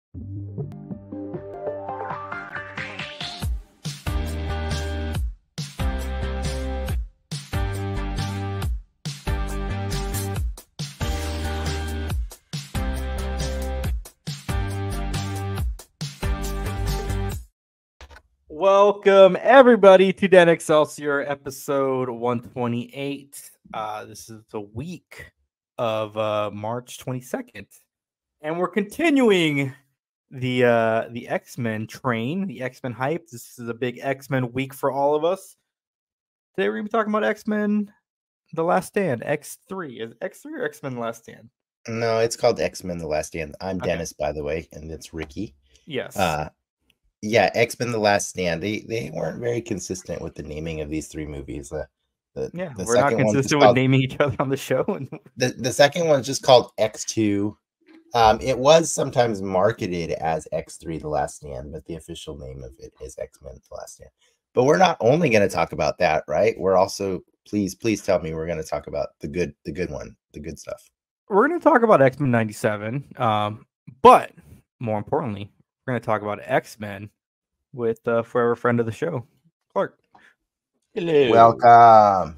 Welcome everybody to Den Excelsior episode 128. This is the week of March 22nd, and we're continuing the X-Men train, the X-Men hype. This is a big X-Men week for all of us. Today we're gonna be talking about X-Men: The Last Stand, X3. Is it X3 or X-Men: The Last Stand? No, it's called X-Men: The Last Stand. I'm Okay. Dennis, by the way, and it's Ricky. Yes. Yeah, X-Men: The Last Stand. They weren't very consistent with the naming of these three movies. The we're not second one's consistent just with called- naming each other on the show. The second one's just called X2. It was sometimes marketed as X3: The Last Stand, but the official name of it is X-Men: The Last Stand. But we're not only going to talk about that, right? We're also, please tell me, we're going to talk about the good one, the good stuff. We're going to talk about X-Men 97, but more importantly, we're going to talk about X-Men with forever friend of the show, Clark. Hello. Welcome.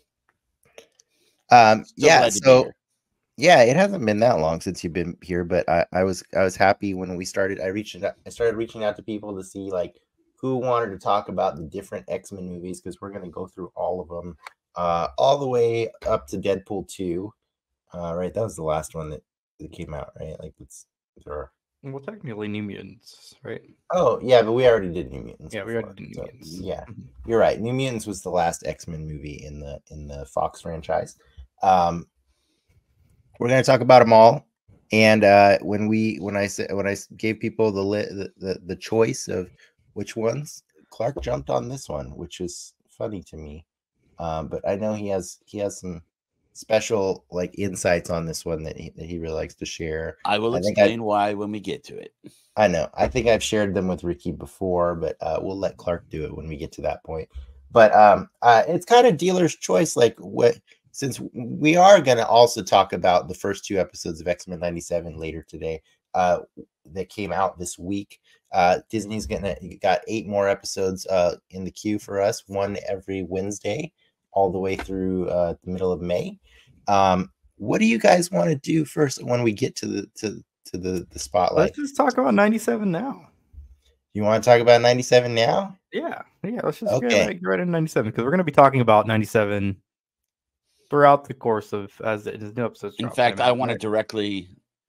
So Yeah, it hasn't been that long since you've been here, but I was happy when we started. I started reaching out to people to see like who wanted to talk about the different X-Men movies, because we're going to go through all of them, all the way up to Deadpool 2. Right, that was the last one that came out, right? Like Well, technically New Mutants, right? Oh yeah, but we already did New Mutants. Yeah, we before, already did New so, Mutants. Yeah, you're right. New Mutants was the last X-Men movie in the Fox franchise. We're going to talk about them all, and when I gave people the choice of which ones, Clark jumped on this one, which is funny to me. But I know he has some special like insights on this one that he really likes to share. I will explain why when we get to it. I know. I think I've shared them with Ricky before, but we'll let Clark do it when we get to that point. But it's kind of dealer's choice. Like since we are going to also talk about the first two episodes of X-Men 97 later today, that came out this week. Disney's got 8 more episodes in the queue for us, one every Wednesday, all the way through the middle of May. What do you guys want to do first when we get to the spotlight? Let's just talk about 97 now. You want to talk about 97 now? Yeah. Let's just get right into 97, because we're going to be talking about 97 throughout the course of as the new episodes. In fact, I want to directly,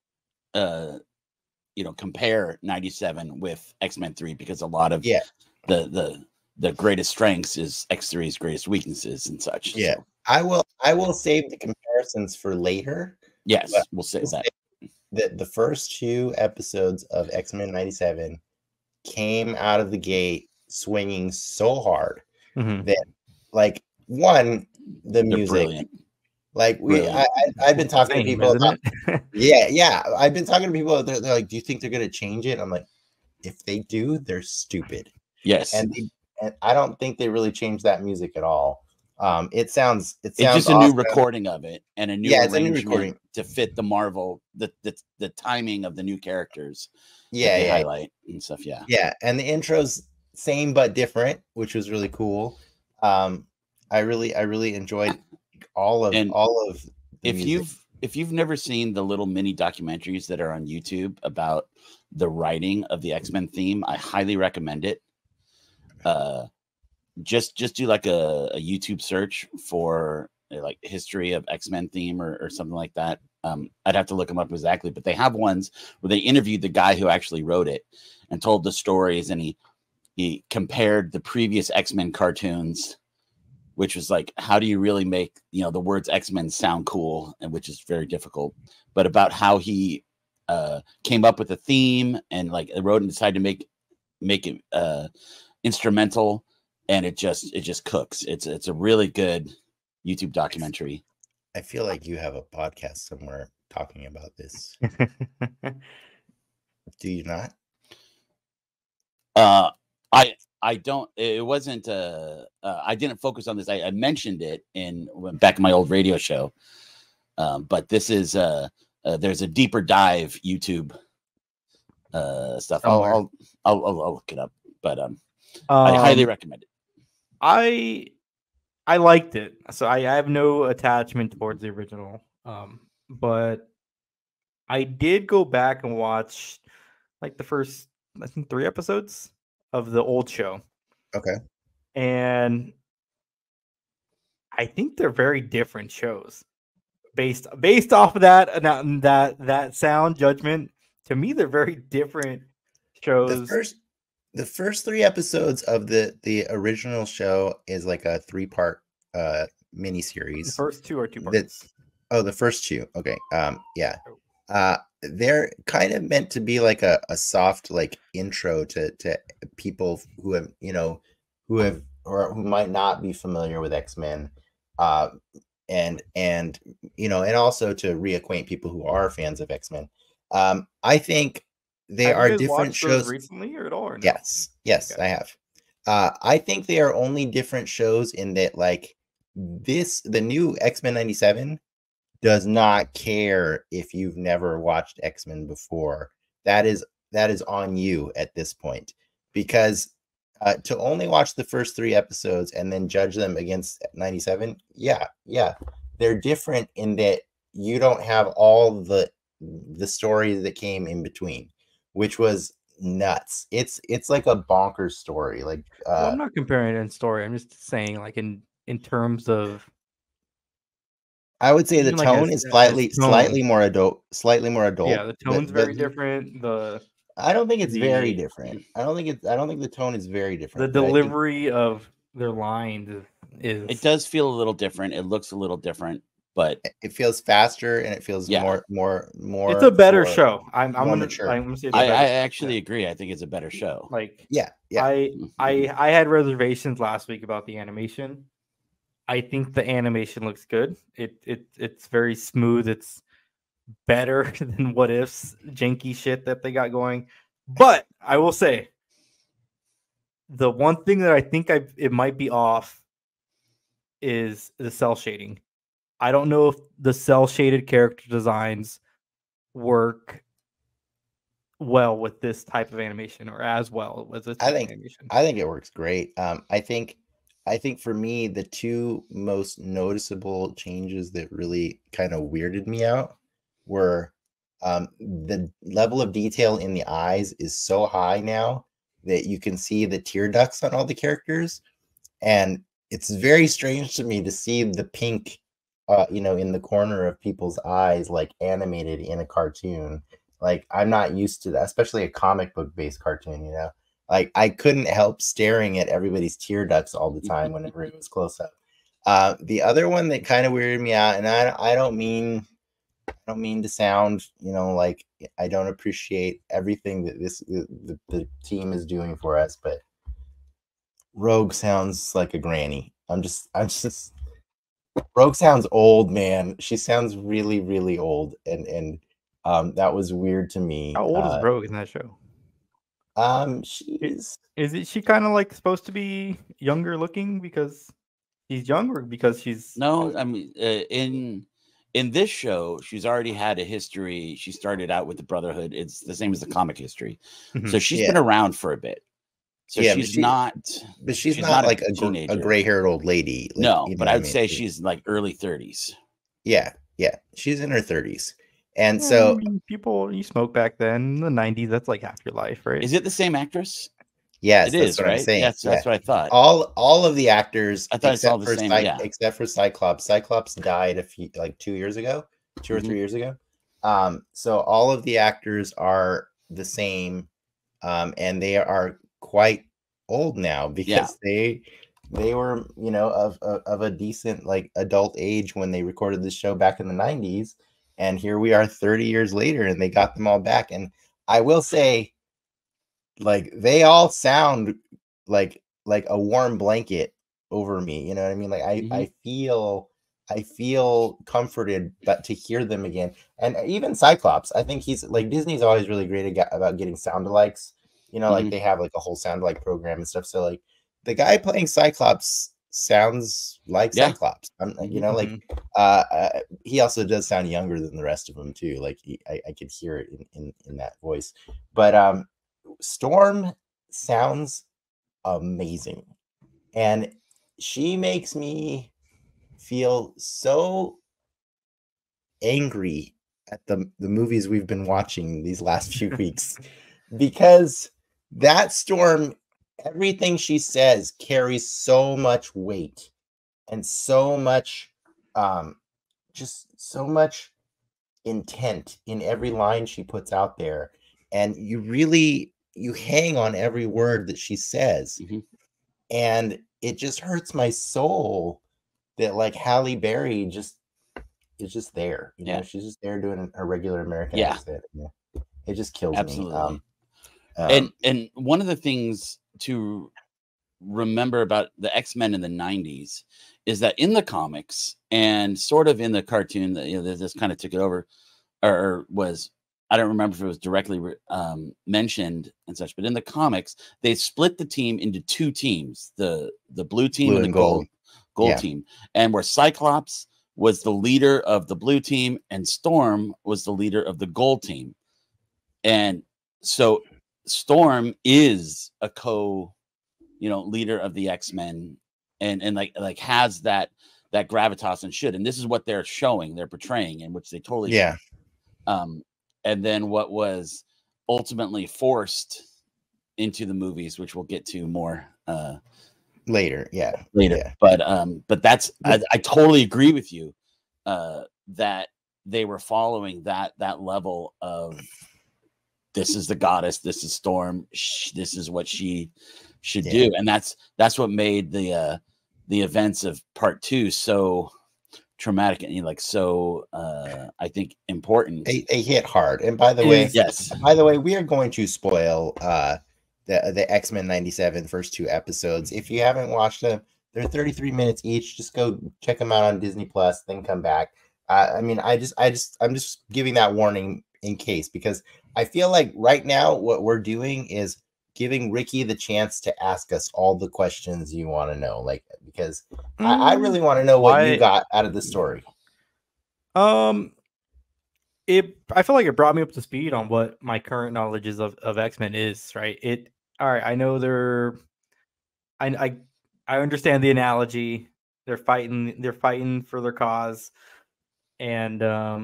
compare 97 with X-Men 3, because a lot of the greatest strengths is X3's greatest weaknesses and such. Yeah, so. I will save the comparisons for later. Yes, we'll save that. The first 2 episodes of X-Men 97 came out of the gate swinging so hard that, like, one, the music, brilliant. Like I've been talking to people about, yeah, I've been talking to people. They're like, "Do you think they're going to change it?" I'm like, if they do, they're stupid. Yes, and I don't think they really changed that music at all. It's just a new recording of it and a new arrangement to fit the Marvel, the timing of the new characters. Highlight and stuff. Yeah, and the intro's same but different, which was really cool. I really enjoyed all of if you've never seen the little mini documentaries that are on YouTube about the writing of the X-Men theme, I highly recommend it. Just do like a YouTube search for like history of X-Men theme or something like that. I'd have to look them up exactly, but they have ones where they interviewed the guy who actually wrote it and told the stories, and he compared the previous X-Men cartoons, which was like, how do you really make, the words X-Men sound cool, and which is very difficult, but about how he came up with a theme and like wrote and decided to make it instrumental, and it just cooks. It's a really good YouTube documentary. I feel like you have a podcast somewhere talking about this. Do you not? I don't. It wasn't. I didn't focus on this. I mentioned it back in my old radio show. But this is there's a deeper dive YouTube stuff. Somewhere. I'll look it up, but I highly recommend it. I liked it, so I have no attachment towards the original. But I did go back and watch like the first, I think, 3 episodes of the old show, Okay. and I think they're very different shows. Based off of that sound judgment, to me they're very different shows. The first 3 episodes of the original show is like a 3-part miniseries. The first 2 are 2 parts. The first 2. Okay. Yeah. They're kind of meant to be like a soft like intro to people who have, or who might not be familiar with X-Men. And and also to reacquaint people who are fans of X-Men. I think they are different shows recently or at all? Or no? Yes, okay. I have. I think they are only different shows in that, like, the new X-Men 97 does not care if you've never watched X-Men before. That is on you at this point, because to only watch the first 3 episodes and then judge them against 97, yeah, they're different in that you don't have all the stories that came in between, which was nuts. It's like a bonkers story. Like, well, I'm not comparing it in story. I'm just saying, like, in terms of, I would say the tone is slightly more adult. Yeah, the tone's very different. I don't think it's very different. I don't think the tone is very different. The delivery of their lines is. It does feel a little different. It looks a little different, but it feels faster and it feels more. It's a better show. I'm gonna say I actually agree. I think it's a better show. Like, yeah. I had reservations last week about the animation. I think the animation looks good. It's very smooth. It's better than What If's janky shit that they got going. But I will say, the one thing that I think it might be off is the cell shading. I don't know if the cell shaded character designs work well with this type of animation, or as well as this type of animation. I think it works great. I think for me, the 2 most noticeable changes that really kind of weirded me out were the level of detail in the eyes is so high now that you can see the tear ducts on all the characters. And it's very strange to me to see the pink, in the corner of people's eyes, like animated in a cartoon. Like, I'm not used to that, especially a comic book based cartoon, Like, I couldn't help staring at everybody's tear ducts all the time whenever it was close up. The other one that kind of weirded me out, and I don't mean to sound, like I don't appreciate everything that the team is doing for us, but Rogue sounds like a granny. I'm just Rogue sounds old, man. She sounds really, really old, and that was weird to me. How old is Rogue in that show? She kind of like supposed to be younger looking because she's younger, because she's no. I mean, in this show, she's already had a history. She started out with the Brotherhood. It's the same as the comic history, so she's been around for a bit. So she's not like a gray-haired old lady. Like, no, but I would say she's like early 30s. Yeah, she's in her 30s. And so people, you smoke back then in the 90s, that's like half your life, right? Is it the same actress? Yes, it is, right? I'm saying. That's what I thought. All of the actors, I thought it's all the same, except for Cyclops. Cyclops died 2 years ago, 2 or 3 years ago. So all of the actors are the same, and they are quite old now because they were, of a decent like adult age when they recorded this show back in the 90s. And here we are 30 years later, and they got them all back. And I will say, like, they all sound like a warm blanket over me. You know what I mean? Like, I feel comforted, but to hear them again. And even Cyclops, I think he's like, Disney's always really great about getting sound-alikes. Like they have like a whole sound-alike program and stuff. So like the guy playing Cyclops sounds like Yeah. Cyclops. You know, like he also does sound younger than the rest of them too. Like I could hear it in that voice. But Storm sounds amazing, and she makes me feel so angry at the movies we've been watching these last few weeks, because that Storm, everything she says carries so much weight and so much just so much intent in every line she puts out there, and you hang on every word that she says. And it just hurts my soul that like Halle Berry is just there, you know, she's just there doing a regular American accent. It just kills Absolutely. me. And one of the things to remember about the X-Men in the 90s is that in the comics and sort of in the cartoon that, you know, this kind of took it over, or was, I don't remember if it was directly mentioned and such, but in the comics, they split the team into two teams, the blue team and the gold team. And where Cyclops was the leader of the blue team and Storm was the leader of the gold team. And so Storm is a leader of the X-Men, and like has that gravitas and should. And this is what they're showing, they're portraying, in which they totally should. And then what was ultimately forced into the movies, which we'll get to more later. But that's I totally agree with you that they were following that level of, this is the goddess, this is Storm, this is what she should do. And that's what made the events of part 2 so traumatic and I think important. They hit hard. And by the way, we are going to spoil the X-Men 97 first 2 episodes. If you haven't watched them, they're 33 minutes each. Just go check them out on Disney Plus, then come back. I'm just giving that warning in case, because I feel like right now what we're doing is giving Ricky the chance to ask us all the questions you want to know, like, because I really want to know what you got out of the story. I feel like it brought me up to speed on what my current knowledge is of X-Men is, right? All right, I know I understand the analogy. They're fighting for their cause, and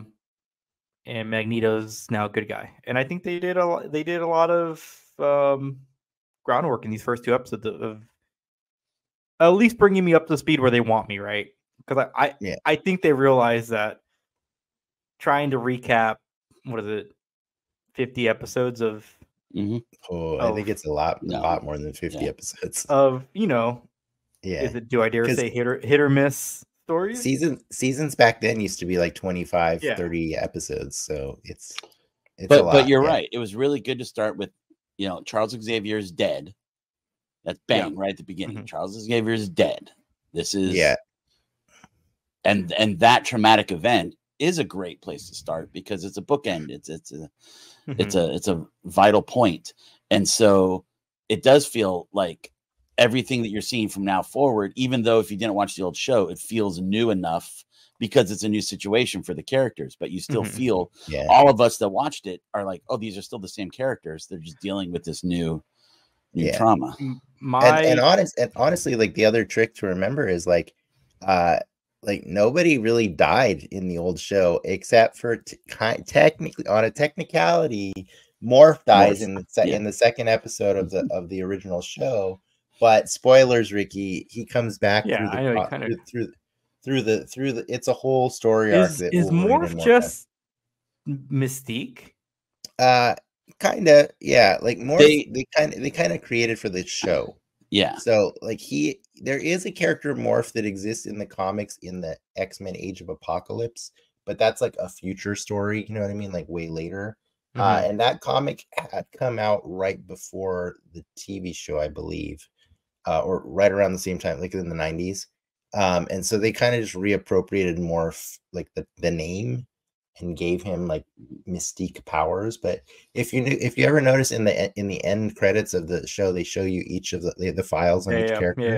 Magneto's now a good guy. And I think they did a lot of groundwork in these first 2 episodes of at least bringing me up to speed where they want me, right? Because I think they realize that trying to recap, what is it, 50 episodes of I think it's a lot more than 50 episodes of, do I dare say hit or miss stories? Seasons back then used to be like 25 30 episodes, so it's a lot. But you're right, it was really good to start with, Charles Xavier is dead. That's bang right at the beginning. Charles Xavier is dead. This is and that traumatic event is a great place to start, because it's a bookend. It's a vital point. And so it does feel like everything that you're seeing from now forward, even though if you didn't watch the old show, it feels new enough because it's a new situation for the characters, but you still feel all of us that watched it are like, oh, these are still the same characters. They're just dealing with this new trauma. And honestly, like, the other trick to remember is like nobody really died in the old show except for technically, on a technicality, Morph dies in the second episode of the original show. But spoilers, Ricky, he comes back through the it's a whole story arc. Is Morph just Mystique? Kind of, yeah. Like Morph, they kind of created for the show. Yeah. So like there is a character Morph that exists in the comics in the X-Men Age of Apocalypse, but that's like a future story. You know what I mean? Like way later. And that comic had come out right before the TV show, I believe, or right around the same time, like in the 90s. And so they kind of just reappropriated Morph, like the name, and gave him like Mystique powers. But if you ever notice in the end credits of the show, they show you each of the files on each character.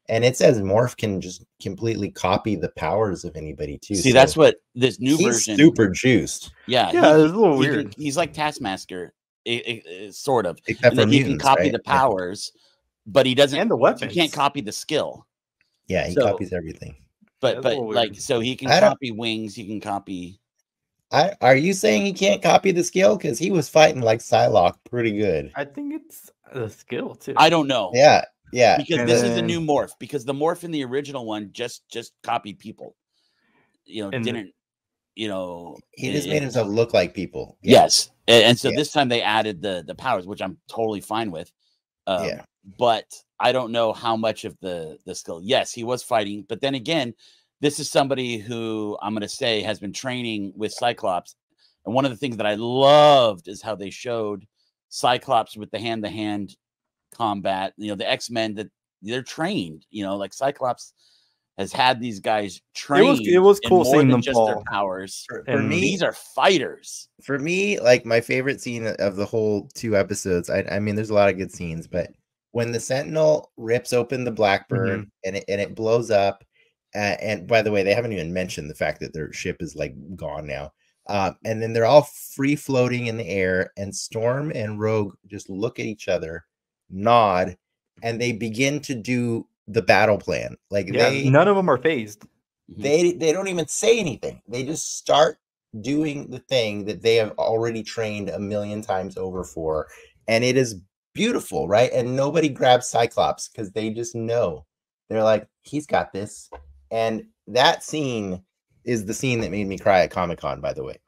And it says Morph can just completely copy the powers of anybody too. See, so that's what this new he's version. super juiced. Yeah, Yeah, it's a little weird. He's like Taskmaster, sort of. Except for He mutants, can copy right? the powers, but he doesn't. And the weapons. He can't copy the skill. Yeah, he So- copies everything. But That's a little like, weird. so he can I don't- copy wings. He can copy. Are you saying he can't copy the skill? Because he was fighting like Psylocke pretty good. I think it's a skill too. I don't know. Yeah, yeah. Because And this is a then- new morph. Because the morph in the original one just copied people. You know, And the- didn't. You know, He just it- made himself look like people. Yeah. Yes, and so Yeah. this time they added the powers, which I'm totally fine with. Yeah. But I don't know how much of the skill. Yes, he was fighting, but then again, this is somebody who I'm going to say has been training with Cyclops. And one of the things that I loved is how they showed Cyclops with the hand-to-hand combat. You know, the X-Men, that they're trained. You know, like Cyclops has had these guys trained. it was in cool more seeing than them just their fall. powers. For And me, These are fighters. for me, like my favorite scene of the whole 2 episodes. I mean, there's a lot of good scenes, but when the Sentinel rips open the Blackbird and it blows up, and by the way, they haven't even mentioned the fact that their ship is like gone now. And then they're all free floating in the air, and Storm and Rogue just look at each other, nod, and they begin to do the battle plan. Like Yeah, none of them are phased. they don't even say anything. They just start doing the thing that they have already trained a million times over for, and it is beautiful, right? And nobody grabs Cyclops because they just know. They're like, he's got this. And that scene is the scene that made me cry at Comic-Con, by the way.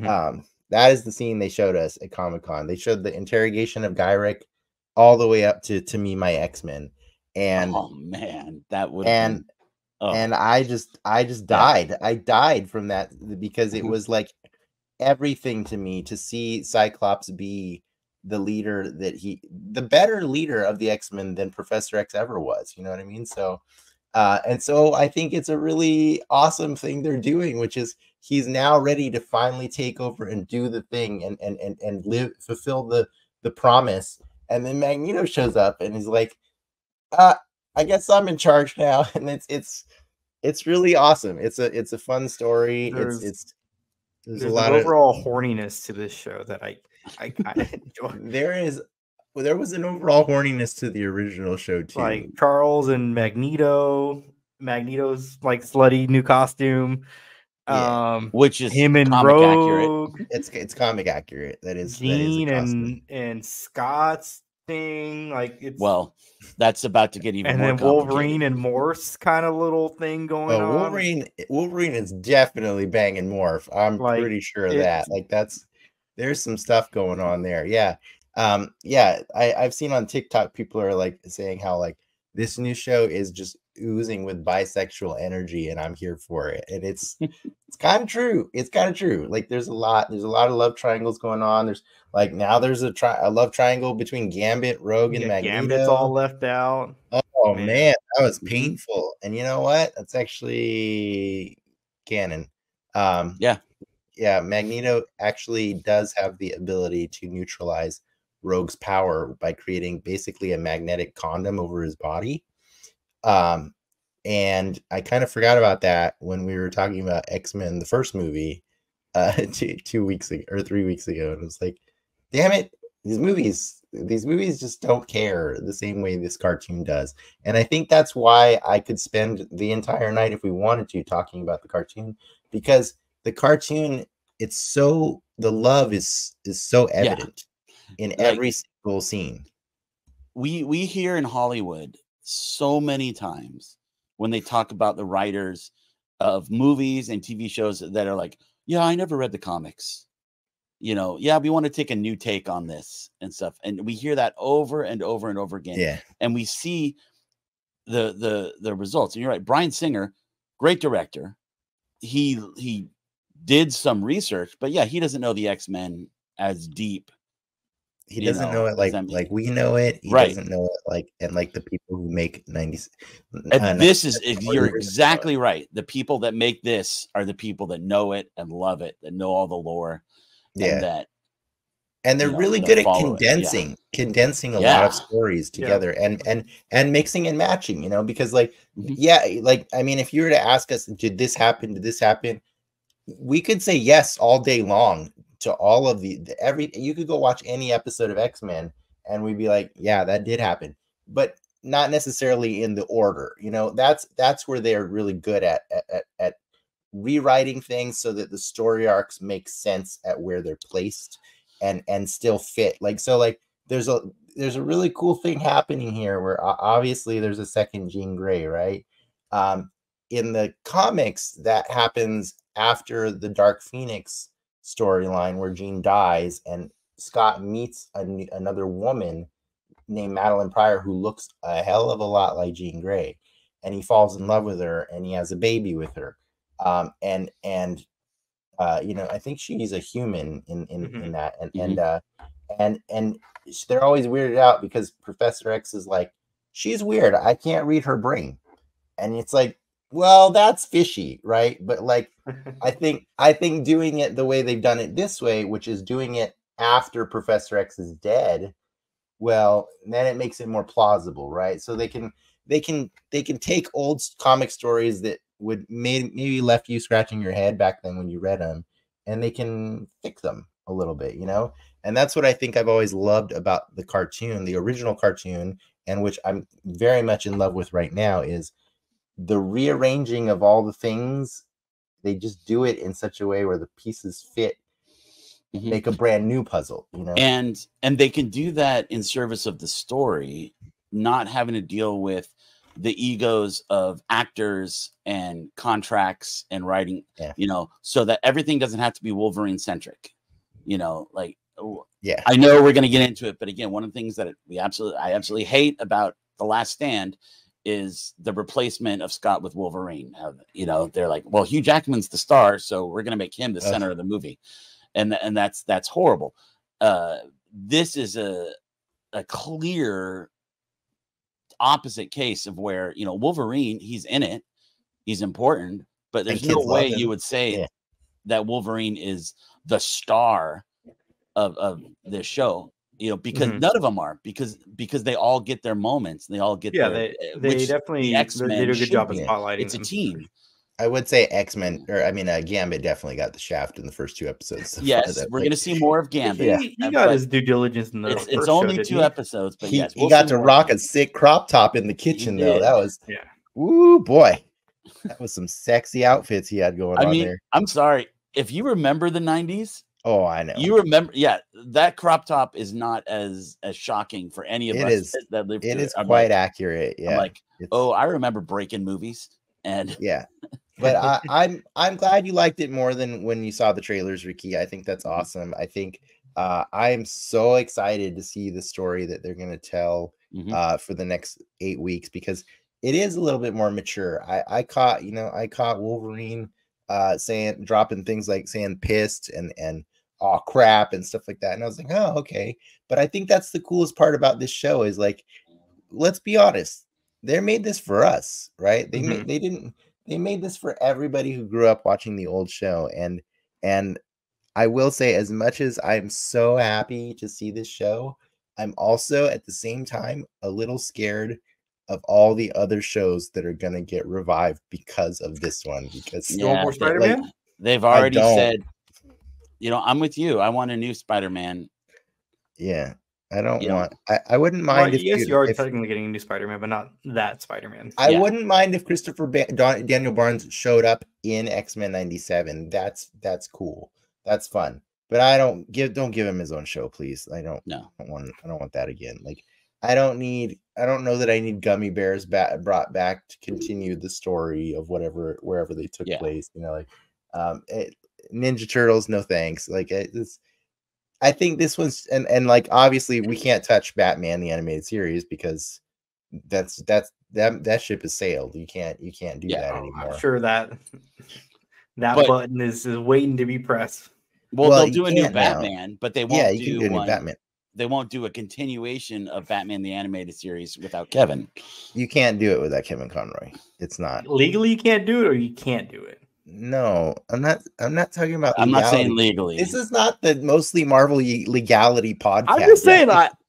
That is the scene they showed us at Comic-Con. They showed the interrogation of Gyrich all the way up to Me, My X-Men. And oh man, that would and I just died. I died from that because it was like everything to me to see Cyclops be the leader the better leader of the X-Men than Professor X ever was. You know what I mean? So, and so I think it's a really awesome thing they're doing, which is he's now ready to finally take over and do the thing and fulfill the promise. And then Magneto shows up and he's like, I guess I'm in charge now. And it's really awesome. It's a fun story. There's a lot of overall horniness to this show that I kind of enjoy. There was an overall horniness to the original show too. Like Charles and Magneto's like slutty new costume. Yeah. which is Him and comic Rogue, it's comic accurate. That is Jean that is a costume. and Scott's thing. Like it's Well, that's about to get even and more then complicated. Wolverine and Morse kind of little thing going on. Wolverine is definitely banging Morph. I'm Like, pretty sure of that. Like there's some stuff going on there. Yeah. I've seen on TikTok people are like saying how like this new show is just oozing with bisexual energy, and I'm here for it. And it's kind of true. It's kind of true. Like there's a lot of love triangles going on. There's like now there's a love triangle between Gambit, Rogue, and Magneto. Gambit's all left out. Oh Man. man, that was painful. And you know what? That's actually canon. Yeah, Magneto actually does have the ability to neutralize Rogue's power by creating basically a magnetic condom over his body. And I kind of forgot about that when we were talking about X-Men, the first movie, 2 weeks ago or 3 weeks ago. And it was like, damn it, these movies just don't care the same way this cartoon does. And I think that's why I could spend the entire night if we wanted to talking about the cartoon, because the cartoon, the love is so evident in every single scene. We hear in Hollywood so many times when they talk about the writers of movies and TV shows that are like, yeah, I never read the comics. You know, yeah, we want to take a new take on this and stuff. And we hear that over and over and over again. Yeah. And we see the results. And you're right, Bryan Singer, great director. He did some research, but yeah, he doesn't know the X-Men as deep. He doesn't know it like we know it. He doesn't know it like the people who make 90s. And you're exactly right. The people that make this are the people that know it and love it, that know all the lore. Yeah. And that And they're really good at condensing a lot of stories Yeah. together and mixing and matching, you know, because like, Mhm. yeah, like, I mean, if you were to ask us, did this happen? Did this happen? We could say yes all day long to all of every, you could go watch any episode of X-Men and we'd be like, yeah, that did happen, but not necessarily in the order, you know. That's where they're really good at rewriting things so that the story arcs make sense at where they're placed and still fit. Like, so like there's a really cool thing happening here where obviously there's a second Jean Grey, right? In the comics, that happens after the Dark Phoenix storyline where Jean dies and Scott meets another woman named Madeline Pryor who looks a hell of a lot like Jean Grey, and he falls in love with her and he has a baby with her. And you know, I think she's a human in that, and they're always weirded out because Professor X is like, she's weird, I can't read her brain, and it's like, well, that's fishy, right? But like, I think doing it the way they've done it this way, which is doing it after Professor X is dead, well, then it makes it more plausible, right? So they can take old comic stories that would maybe left you scratching your head back then when you read them, and they can fix them a little bit, you know. And that's what I think I've always loved about the cartoon, the original cartoon, and which I'm very much in love with right now, is the rearranging of all the things. They just do it in such a way where the pieces fit, make a brand new puzzle, you know. And they can do that in service of the story, not having to deal with the egos of actors and contracts and writing, you know, so that everything doesn't have to be Wolverine centric, you know. Like, yeah, I know we're going to get into it, but again, one of the things that I absolutely hate about The Last Stand is the replacement of Scott with Wolverine. You know, they're like, well, Hugh Jackman's the star, so we're going to make him the center of the movie. And that's horrible. This is a clear opposite case of where, you know, Wolverine, he's in it, he's important, but there's no way you would say that Wolverine is the star of this show, you know, because none of them are, because they all get their moments, they all get they definitely, X-Men they do a good job of be. spotlighting It's a team. I would say X-Men, or I mean, Gambit definitely got the shaft in the first 2 episodes. So yes, we're going to see more of Gambit. He got his due diligence in the first it's only show, 2 episodes, but he got to rock a sick crop top in the kitchen, though. That was, ooh, boy, that was some sexy outfits he had going on there. I'm sorry, if you remember the 90s. Oh, I know. You remember, that crop top is not as shocking for any of us that lived through it. It is quite accurate. Yeah. I'm like, oh, I remember breaking movies. And yeah. But I'm glad you liked it more than when you saw the trailers, Ricky. I think that's awesome. I think I'm so excited to see the story that they're going to tell for the next 8 weeks, because it is a little bit more mature. I caught Wolverine dropping things like saying pissed and oh crap and stuff like that, and I was like, oh, okay. But I think that's the coolest part about this show is, like, let's be honest, they made this for us, right? They made this for everybody who grew up watching the old show. And I will say, as much as I'm so happy to see this show, I'm also at the same time a little scared of all the other shows that are going to get revived because of this one. Because more Spider-Man? They've already said, you know, I'm with you. I want a new Spider-Man. Yeah. I don't want. I wouldn't mind if you are technically getting a new Spider-Man, but not that Spider-Man. I wouldn't mind if Christopher Daniel Barnes showed up in X-Men 97. That's cool. That's fun. But don't give him his own show, please. I don't want that again. Like, I don't know that I need gummy bears brought back to continue the story of wherever they took place. You know, like Ninja Turtles, no thanks. Like, I think this one's and like, obviously we can't touch Batman the animated series because that ship has sailed. You can't do that anymore. I'm sure that button is waiting to be pressed. Well, they'll do a new Batman, but they won't do a new Batman. They won't do a continuation of Batman the animated series without Kevin. You can't do it without Kevin Conroy. It's not legally, you can't do it, or you can't do it. No, I'm not. I'm not talking about. I'm not saying legality. legally. This is not the mostly Marvel legality podcast. I'm just saying,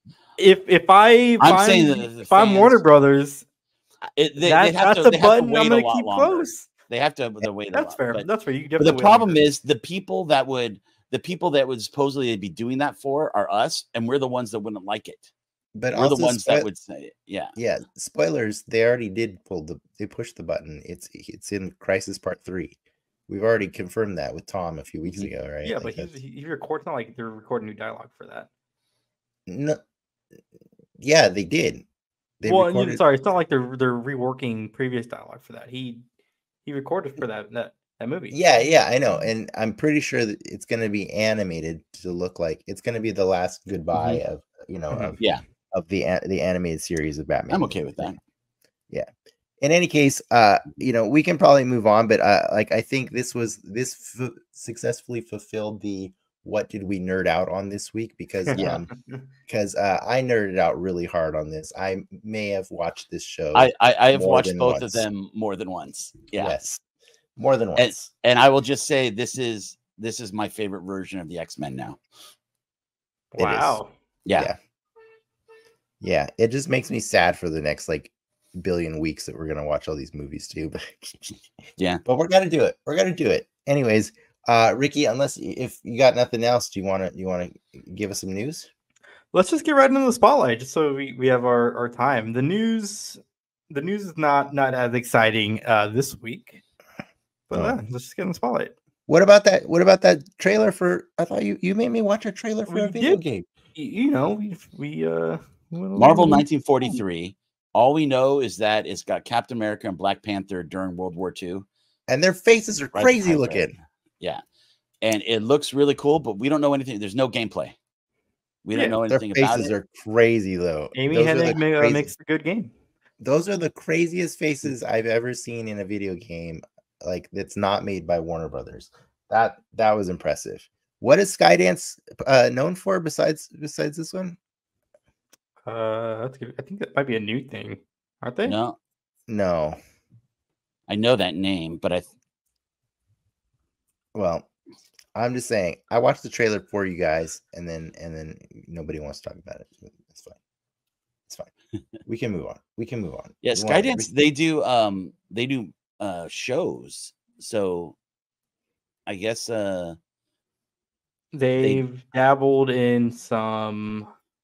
I'm saying that the if I'm Warner fans- Brothers, They that's have a to button wait I'm a going to lot keep longer. close. They have to wait. That's fair. But, That's fair. You but the definitely problem is the people that would supposedly be doing that for are us, and we're the ones that wouldn't like it. But We're the also ones that would say it. Yeah. Yeah, spoilers. They already did they pushed the button. It's in Crisis Part 3. We've already confirmed that with Tom a few weeks ago, right? Yeah, Like, but he records, not like they're recording new dialogue for that. no, yeah, they did. They Well, recorded. sorry, it's not like they're reworking previous dialogue for that. He recorded for that movie. Yeah, I know, and I'm pretty sure that it's going to be animated to look like it's going to be the last goodbye of of the animated series of Batman. I'm okay with that. Yeah. In any case, we can probably move on, but like I think this successfully fulfilled the what did we nerd out on this week, because because I nerded out really hard on this. I may have watched this show. I have more watched than both of once. them more than once. Yeah. Yes, more than once. And I will just say this is my favorite version of the X-Men now. Wow. Yeah. Yeah, it just makes me sad for the next like billion weeks that we're gonna watch all these movies too. But Yeah. but we're gonna do it. We're gonna do it. Anyways, Ricky, if you got nothing else, do you wanna give us some news? Let's just get right into the spotlight, just so we have our time. The news is not as exciting this week, but let's just get in the spotlight. What about that trailer for? I thought you made me watch a trailer for a video game. We Marvel 1943. All we know is that it's got Captain America and Black Panther during World War II. And their faces are crazy looking. Yeah. And it looks really cool, but we don't know anything. There's no gameplay. We don't know anything about it. Their faces are crazy, though. Amy Hennig makes a good game. Those are the craziest faces I've ever seen in a video game, like that's not made by Warner Brothers. That was impressive. What is Skydance known for besides this one? That's good. I think that might be a new thing, aren't they? No. I know that name, but well, I'm just saying I watched the trailer for you guys, and then nobody wants to talk about it. It's fine. It's fine. We can move on. Yeah, Skydance, they do shows. So I guess they've dabbled in some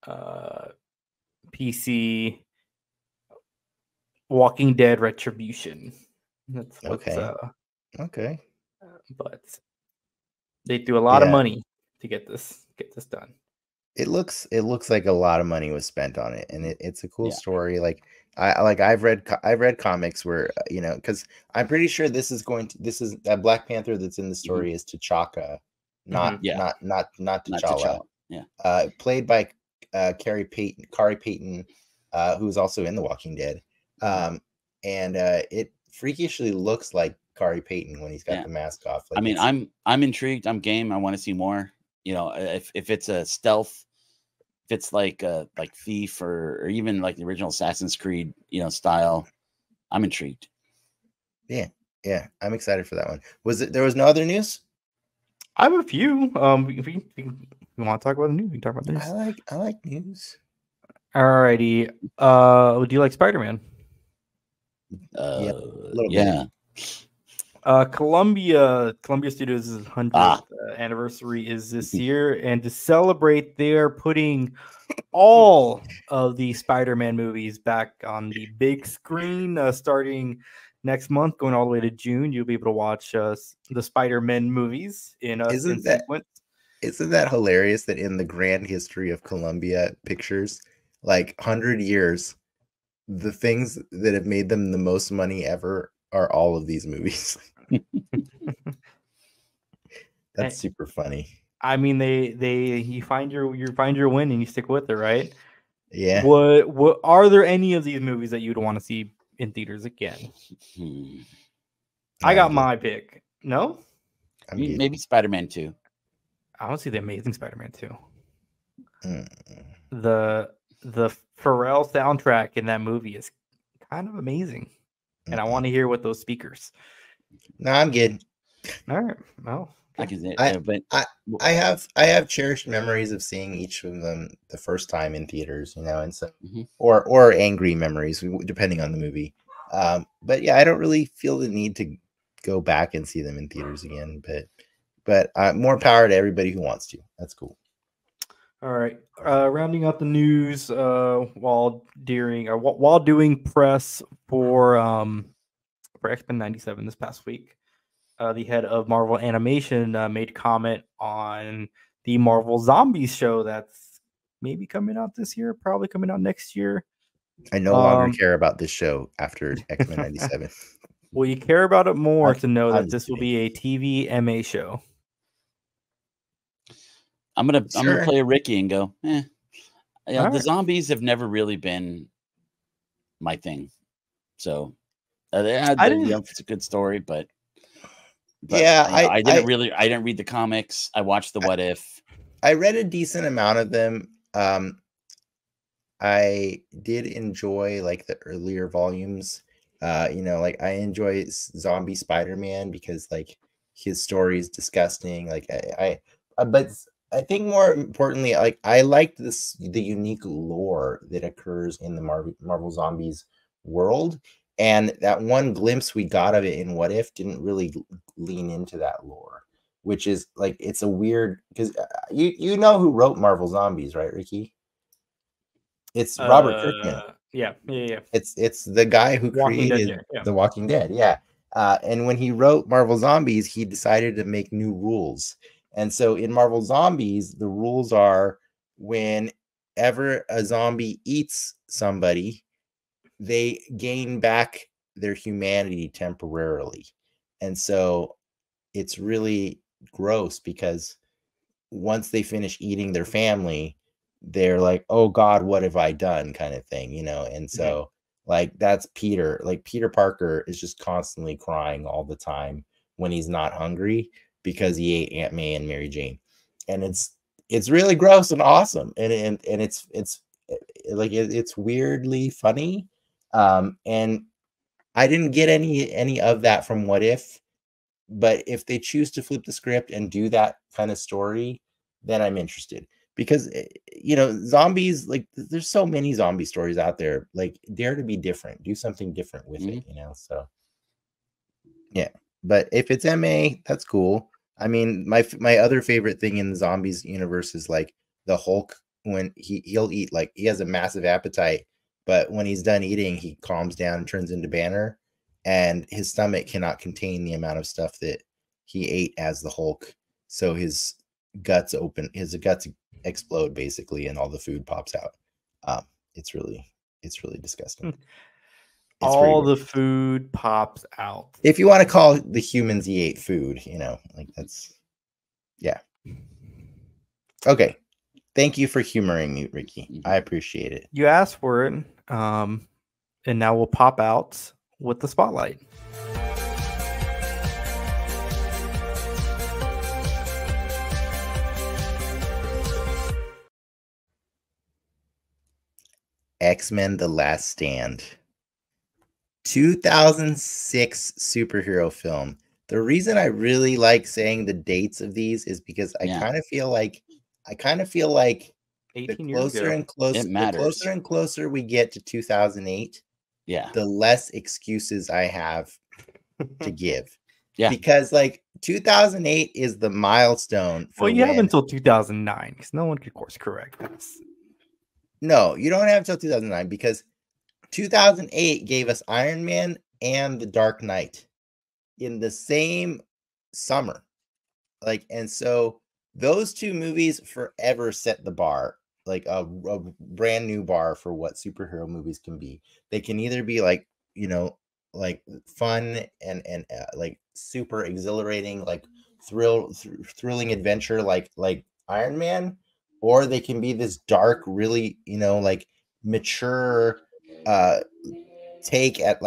PC Walking Dead Retribution. That's okay. But they threw a lot of money to get this done. It looks like a lot of money was spent on it, and it's a cool story. Like I've read comics where because I'm pretty sure this is that Black Panther that's in the story is T'Chaka, not T'Challa. Yeah. Played by Kari Payton, who's also in The Walking Dead. And it freakishly looks like Kari Payton when he's got the mask off. Like, I mean, I'm intrigued. I'm game. I want to see more. If it's a stealth, if it's like Thief or even like the original Assassin's Creed, style, I'm intrigued. Yeah, I'm excited for that one. There was no other news? I have a few. If we want to talk about the news, we can talk about the news. I like news. Alrighty. Do you like Spider-Man? Yeah, a little bit. Columbia Studios' 100th anniversary is this year, and to celebrate, they're putting all of the Spider-Man movies back on the big screen starting next month, going all the way to June. You'll be able to watch the Spider-Man movies in sequence. Isn't that hilarious that in the grand history of Columbia Pictures, like 100 years, the things that have made them the most money ever are all of these movies? That's super funny. I mean, you find your win and you stick with it, right? Yeah. What are there any of these movies that you'd want to see in theaters again? I got my pick. No? Maybe Spider-Man 2. I want to see the Amazing Spider-Man 2. Mm. The Pharrell soundtrack in that movie is kind of amazing. And I want to hear what those speakers. No, I'm good. All right. Well, I can say I- it, but I have cherished memories of seeing each of them the first time in theaters, and so Mhm. or angry memories depending on the movie. But yeah, I don't really feel the need to go back and see them in theaters again. But more power to everybody who wants to. That's cool. all right. Rounding out the news, while doing press for X-Men 97 this past week, the head of Marvel Animation made comment on the Marvel Zombies show that's maybe coming out this year, probably coming out next year. I no longer care about this show after X-Men 97. Well, you care about it more to know I'm that this will be a TV MA show. I'm gonna Sure. play a Ricky and go. The Alright. zombies have never really been my thing. So it's a good story, but Yeah, I didn't read the comics. I watched the What If. I read a decent amount of them. I did enjoy like the earlier volumes. Like I enjoy Zombie Spider-Man because like his story is disgusting. Like but I think more importantly, like I liked the unique lore that occurs in the Marvel Zombies world, and that one glimpse we got of it in What If didn't really lean into that lore, which is like it's a weird because you know who wrote Marvel Zombies, right, Ricky? It's Robert Kirkman. Yeah. It's the guy who Walking Dead, created yeah. The Walking Dead. Yeah. And when he wrote Marvel Zombies, he decided to make new rules. And so in Marvel Zombies, the rules are whenever a zombie eats somebody, they gain back their humanity temporarily. And so it's really gross because once they finish eating their family, they're like, oh God, what have I done? Kind of thing, And so like that's Peter. Like Peter Parker is just constantly crying all the time when he's not hungry because he ate Aunt May and Mary Jane. And it's really gross and awesome. And it's like it's weirdly funny. And I didn't get any of that from What If. But if they choose to flip the script and do that kind of story, then I'm interested because zombies, like there's so many zombie stories out there. Like dare to be different, do something different with it, So yeah, but if it's MA, that's cool. I mean, my other favorite thing in the zombies universe is like the Hulk when he'll eat, like he has a massive appetite, but when he's done eating, he calms down and turns into Banner. And his stomach cannot contain the amount of stuff that he ate as the Hulk. So his guts explode basically, and all the food pops out. It's really disgusting. All the food pops out. If you want to call the humans he ate food, like that's, yeah. Okay. Thank you for humoring me, Ricky. I appreciate it. You asked for it. And now we'll pop out with the spotlight. X-Men The Last Stand. 2006 superhero film. The reason I really like saying the dates of these is because I kind of feel like the closer and closer we get to 2008, the less excuses I have to give. Yeah, because like 2008 is the milestone. Well, you have until 2009 because no one could course correct this. No, you don't have until 2009 because 2008 gave us Iron Man and The Dark Knight in the same summer. Like, and so those two movies forever set the bar, like a brand new bar for what superhero movies can be. They can either be like, like fun and like super exhilarating, like thrilling adventure, like Iron Man, or they can be this dark, really, like mature take at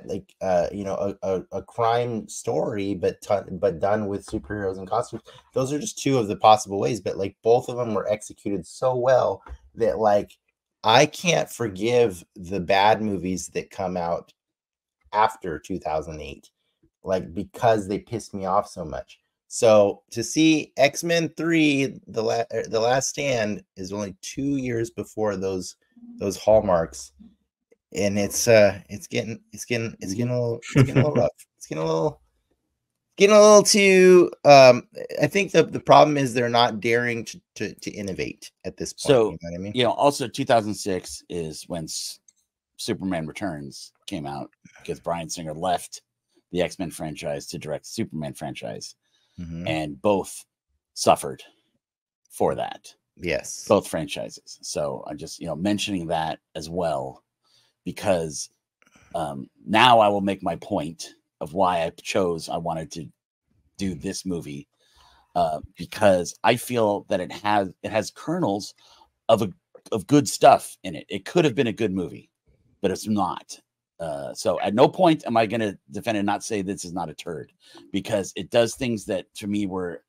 a crime story, but done with superheroes and costumes. Those are just two of the possible ways, but like both of them were executed so well that like I can't forgive the bad movies that come out after 2008. like because they pissed me off so much. So to see X-Men 3, the Last Stand, is only 2 years before those hallmarks, and it's getting a little rough. It's getting a little too. I think the problem is they're not daring to innovate at this point. So, you know what I mean? you know, also 2006 is when Superman Returns came out, because Bryan Singer left the X-Men franchise to direct the Superman franchise, and both suffered for that. Yes, both franchises. So I'm just, mentioning that as well, because now I will make my point of why I wanted to do this movie, because I feel that it has kernels of good stuff in it. It could have been a good movie, but it's not. So at no point am I going to defend and not say this is not a turd, because it does things that to me were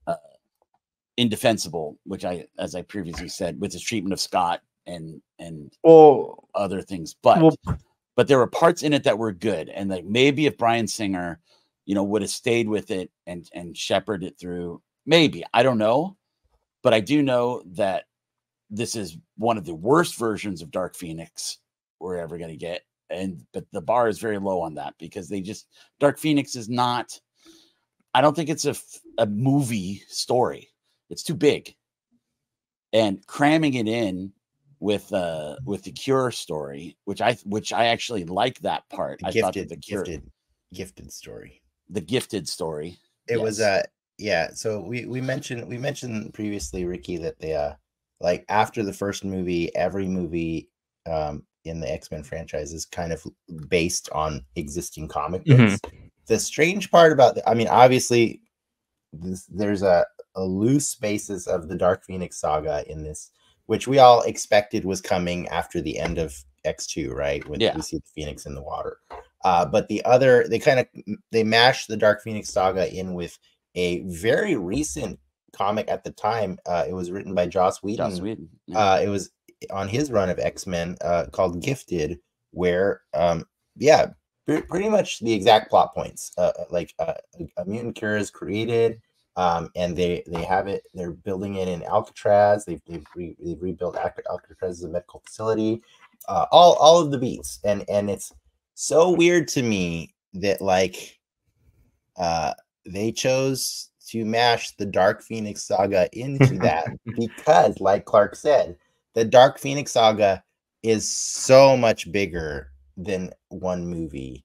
indefensible, which as I previously said, with his treatment of Scott and other things. But there were parts in it that were good, and like maybe if Bryan Singer, would have stayed with it and shepherded it through, maybe, I don't know, but I do know that this is one of the worst versions of Dark Phoenix we're ever going to get. But the bar is very low on that, because Dark Phoenix is not, I don't think it's a movie story. It's too big, and cramming it in with the Cure story, which I actually like that part. I thought that the gifted story, the gifted story. It was yeah. So we mentioned previously, Ricky, that they like after the first movie, every movie in the X-Men franchise is kind of based on existing comic books. The strange part about obviously there's a loose basis of the Dark Phoenix saga in this, which we all expected was coming after the end of X2, right? When we see the Phoenix in the water. But they mashed the Dark Phoenix saga in with a very recent comic at the time. It was written by Joss Whedon. Yeah. It was on his run of X-Men called Gifted, where pretty much the exact plot points. A mutant cure is created, and they have it. They're building it in Alcatraz. They've rebuilt Alcatraz as a medical facility. All of the beats, and it's so weird to me that they chose to mash the Dark Phoenix saga into that because, like Clark said, the Dark Phoenix saga is so much bigger than one movie.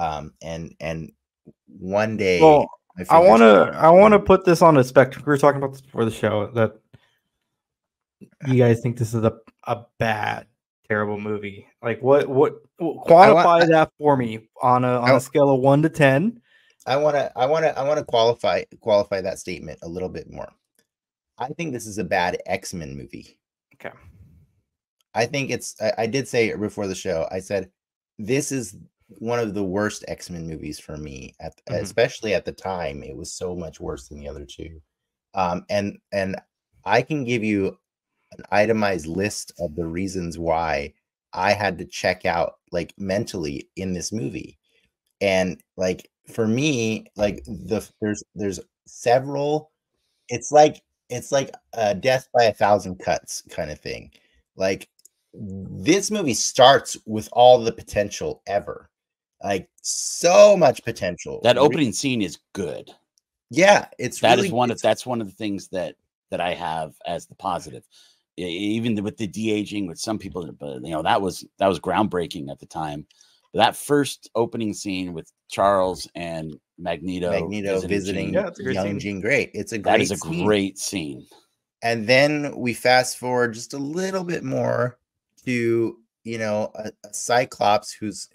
And one day, I want to put this on a spectrum. We were talking about this before the show, that you guys think this is a bad, terrible movie. Like what quantify that for me on a scale of 1 to 10. I want to qualify that statement a little bit more. I think this is a bad X-Men movie. Okay. I think I did say before the show, I said this is one of the worst X-Men movies for me, especially at the time. It was so much worse than the other two. And I can give you an itemized list of the reasons why I had to check out mentally in this movie. And for me, there's several, it's like a death by 1,000 cuts kind of thing. This movie starts with all the potential ever. So much potential. That opening scene is good. Yeah, that's one of the things that I have as the positive. Even with the de-aging, with some people, that was groundbreaking at the time. But that first opening scene with Charles and Magneto visiting young Jean Grey. That is a great scene. And then we fast forward just a little bit more to a Cyclops who's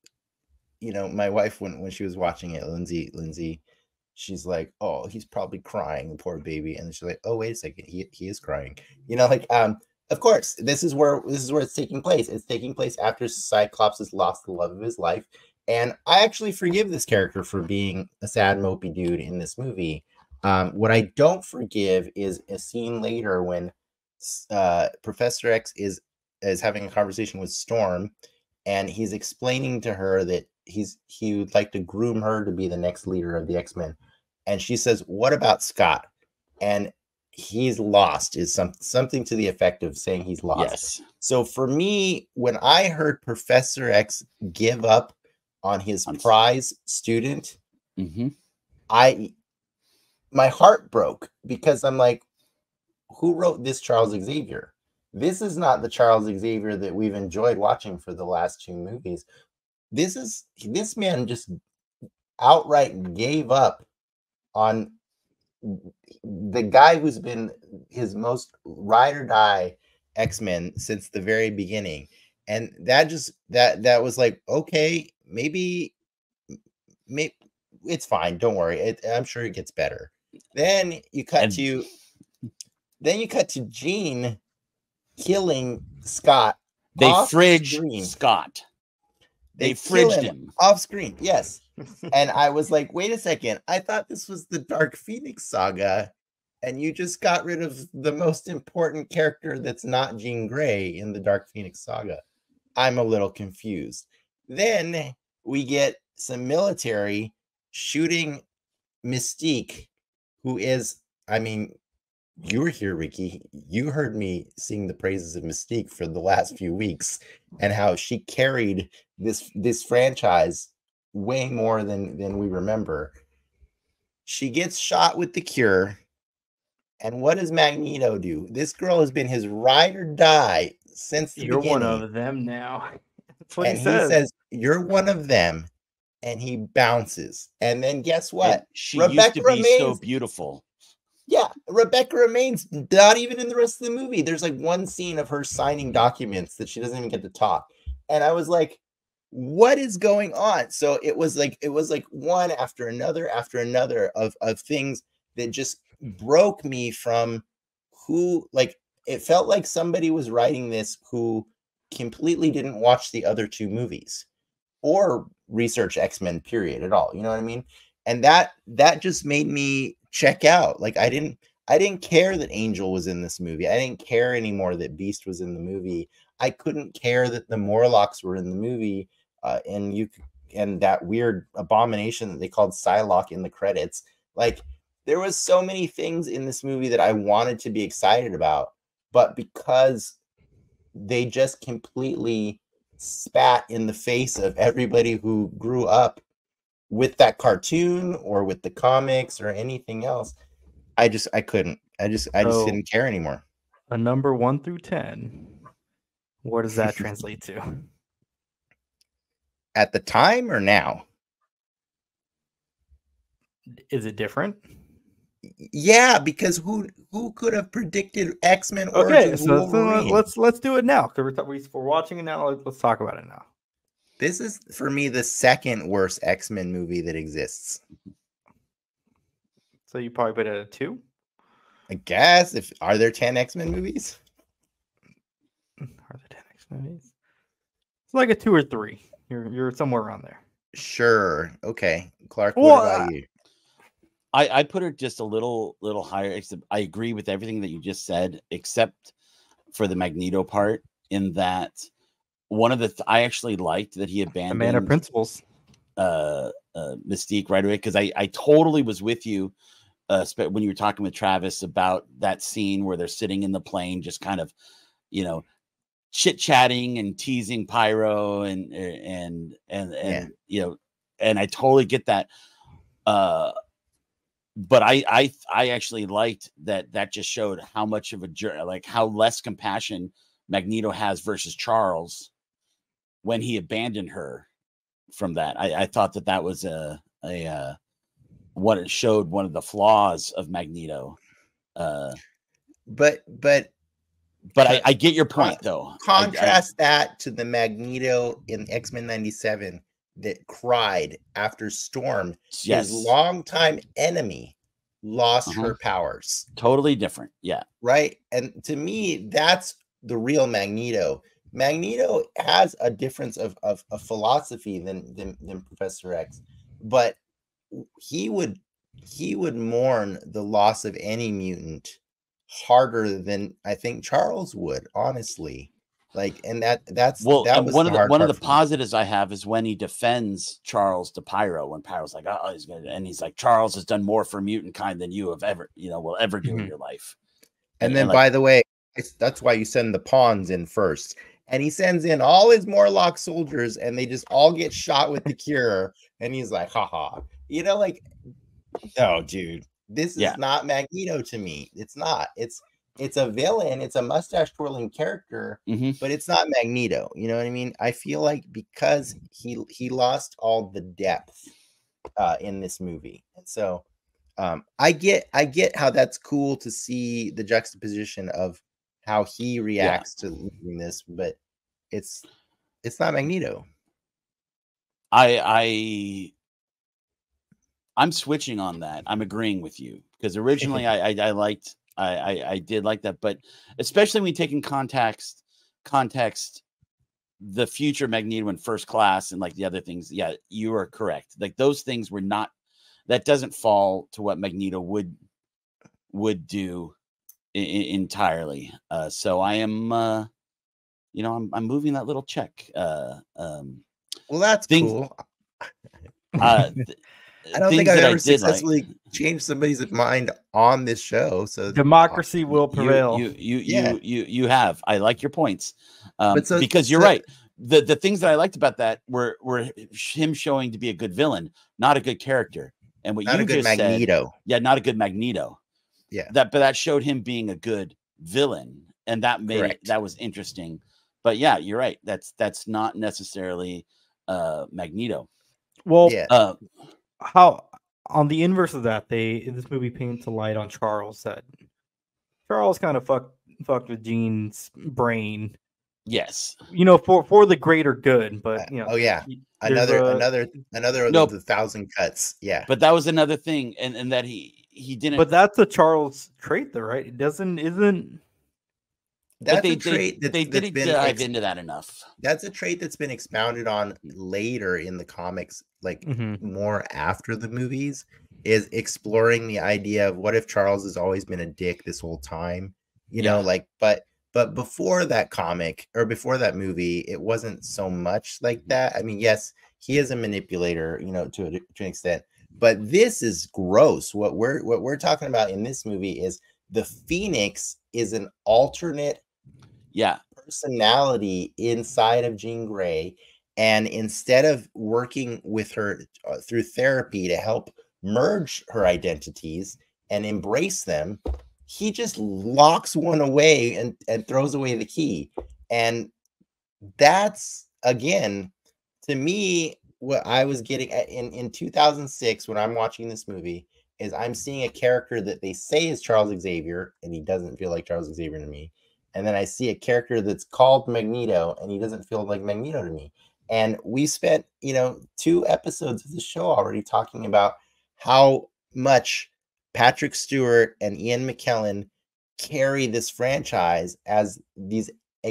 my wife, when she was watching it, Lindsay, she's like, oh, he's probably crying, the poor baby. And she's like, oh, wait a second, he is crying. Of course, this is where it's taking place. It's taking place after Cyclops has lost the love of his life. And I actually forgive this character for being a sad, mopey dude in this movie. What I don't forgive is a scene later when Professor X is having a conversation with Storm, and he's explaining to her that he would like to groom her to be the next leader of the X-Men. And she says, "What about Scott?" And he's lost is something to the effect of saying he's lost. Yes. So for me, when I heard Professor X give up on his prize student, my heart broke, because I'm like, who wrote this Charles Xavier? This is not the Charles Xavier that we've enjoyed watching for the last 2 movies. This man just outright gave up on the guy who's been his most ride or die X-Men since the very beginning. And that was like, okay, maybe it's fine. Don't worry. I'm sure it gets better. Then you cut to Jean killing Scott. They fridge Scott. They fridged him off screen. Yes. And I was like, wait a second. I thought this was the Dark Phoenix saga, and you just got rid of the most important character that's not Jean Grey in the Dark Phoenix saga. I'm a little confused. Then we get some military shooting Mystique, who is, I mean, you were here, Ricky. You heard me sing the praises of Mystique for the last few weeks, and how she carried this franchise way more than we remember. She gets shot with the cure, and what does Magneto do? This girl has been his ride or die since the beginning. You're one of them now. That's what he says. You're one of them, and he bounces. And then guess what? And she used to be so beautiful. Yeah, Rebecca remains not even in the rest of the movie. There's like one scene of her signing documents that she doesn't even get to talk. And I was like, what is going on? So it was like one after another of things that just broke me from who, like, it felt like somebody was writing this who completely didn't watch the other 2 movies or research X-Men period at all. You know what I mean? And that just made me check out. Like, I didn't care that Angel was in this movie. I didn't care anymore that Beast was in the movie. I couldn't care that the Morlocks were in the movie, and that weird abomination that they called Psylocke in the credits. Like, there was so many things in this movie that I wanted to be excited about, but because they just completely spat in the face of everybody who grew up with that cartoon or with the comics or anything else, I couldn't. I just didn't care anymore. A number 1 through 10. What does that translate to? At the time or now? Is it different? Yeah, because who could have predicted X-Men Origins Wolverine? Let's do it now, because we're watching it now. Let's talk about it now. This is, for me, the second worst X-Men movie that exists. So you probably put it at a 2? I guess. Are there 10 X-Men movies? Are there 10 X-Men movies? It's like a 2 or 3. You're somewhere around there. Sure. Okay. Clark, what about you? I put it just a little higher. Except I agree with everything that you just said, except for the Magneto part, in that one of the I actually liked that he abandoned a man of principles. Mystique right away, because I totally was with you when you were talking with Travis about that scene where they're sitting in the plane, just kind of, chit chatting and teasing Pyro and and I totally get that. But I actually liked that just showed how much of how less compassion Magneto has versus Charles when he abandoned her from that. I thought that was what it showed, one of the flaws of Magneto. But I get your point, though. Contrast that to the Magneto in X-Men 97 that cried after Storm, his longtime enemy, lost her powers. Totally different. Yeah. Right. And to me, that's the real Magneto. Magneto has a difference of philosophy than Professor X, but he would mourn the loss of any mutant harder than I think Charles would, honestly. Like, and that's Well, that and was the hard one of part the for me. positives I have is when he defends Charles to Pyro, when Pyro's like, oh, he's gonna, and he's like, Charles has done more for mutant kind than you have ever, will ever do in Mhm. your life. And then, like, by the way, that's why you send the pawns in first. And he sends in all his Morlock soldiers, and they just all get shot with the cure. And he's like, haha. Like, no, dude, this Yeah. is not Magneto to me. It's not. It's a villain. It's a mustache twirling character, mhm. but it's not Magneto. You know what I mean? I feel like because he lost all the depth in this movie, and so I get how that's cool to see the juxtaposition of how he reacts to losing this, but it's not Magneto. I'm switching on that. I'm agreeing with you because originally I did like that, but especially when you take in context the future Magneto in First Class and like the other things. Yeah, you are correct. Like those things were not. That doesn't fall to what Magneto would do entirely. So I am, I'm moving that little check. Well, that's things, cool. I don't think I've ever successfully changed somebody's mind on this show. So democracy will prevail. You have. I like your points, but because you're right. The things that I liked about that were him showing to be a good villain, not a good character. And what not you a good just Magneto. said, not a good Magneto. Yeah, but that showed him being a good villain, and that that was interesting. But yeah, you're right. That's not necessarily Magneto. Well, yeah. How on the inverse of that, this movie paints a light on Charles that Charles kind of fucked with Jean's brain. Yes, for the greater good. But oh yeah, another of the 1,000 cuts. Yeah, but that was another thing, and that he didn't. But that's a Charles trait, though, right? It isn't. That's a trait they didn't dive into that enough. That's a trait that's been expounded on later in the comics, like more after the movies, is exploring the idea of what if Charles has always been a dick this whole time, but before that comic or before that movie, it wasn't so much like that. I mean, yes, he is a manipulator, to an extent, but this is gross. What we're talking about in this movie is the Phoenix is an alternate personality inside of Jean Grey, and instead of working with her through therapy to help merge her identities and embrace them, he just locks one away and throws away the key. And that's, again, to me, what I was getting at in 2006 when I'm watching this movie is I'm seeing a character that they say is Charles Xavier, and he doesn't feel like Charles Xavier to me. And then I see a character that's called Magneto, and he doesn't feel like Magneto to me. And we spent, 2 episodes of the show already talking about how much Patrick Stewart and Ian McKellen carry this franchise as these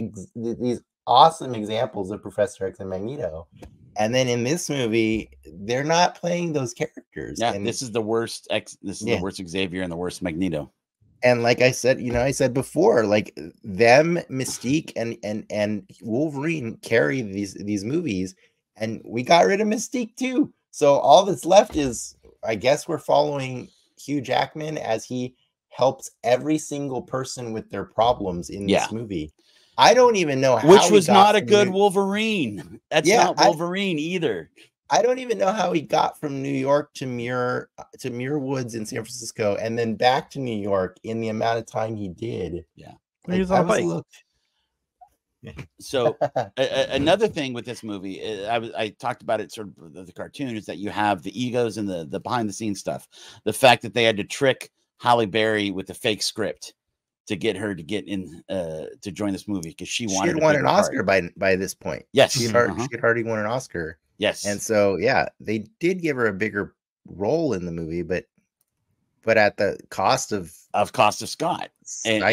awesome examples of Professor X and Magneto. And then in this movie, they're not playing those characters. Yeah, and this is the worst the worst Xavier and the worst Magneto. And like I said, I said before, like them, Mystique and Wolverine carry these movies, and we got rid of Mystique too. So all that's left is, I guess, we're following Hugh Jackman as he helps every single person with their problems in this movie. I don't even know how, which was not a good Wolverine. That's not Wolverine either. I don't even know how he got from New York to Muir Woods in San Francisco and then back to New York in the amount of time he did. Yeah. He was on a bike. So another thing with this movie, I talked about it sort of the cartoon, is that you have the egos and the behind the scenes stuff. The fact that they had to trick Halle Berry with a fake script to get her to get in to join this movie because she had won an Oscar by this point. Yes, she had already won an Oscar. Yes, and so they did give her a bigger role in the movie, but at the cost of Scott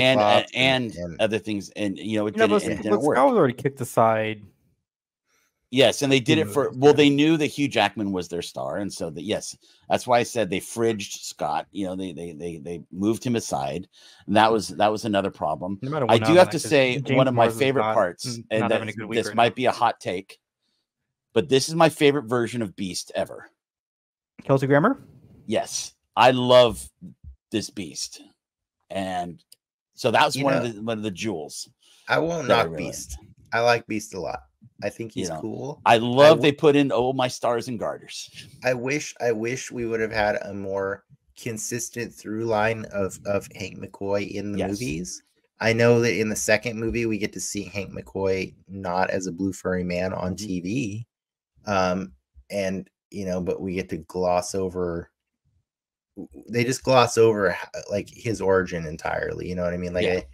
and other things, and it didn't work. Scott was already kicked aside Yes, and they did it movies, for well, yeah. they knew that Hugh Jackman was their star, and so yes, that's why I said they fridged Scott. You know, they moved him aside, and that was another problem. No matter I what do now, have man, to 'cause say one James of my Marsden's favorite parts, and not that having a good week this right might now. be a hot take, but this is my favorite version of Beast ever. Kelsey Grammer. Yes, I love this Beast, and so that's You one know, of the jewels. I won't that I knock really Beast. I like Beast a lot. I think You he's know, cool. I love w- they put in "Oh My Stars and Garters." I wish we would have had a more consistent through line of Hank McCoy in the Yes. movies. I know that in the second movie we get to see Hank McCoy not as a blue furry man on Mhm. TV. And you know, but we get to gloss over, they just gloss over like his origin entirely, you know what I mean? Like Yeah.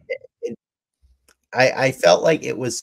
I felt like it was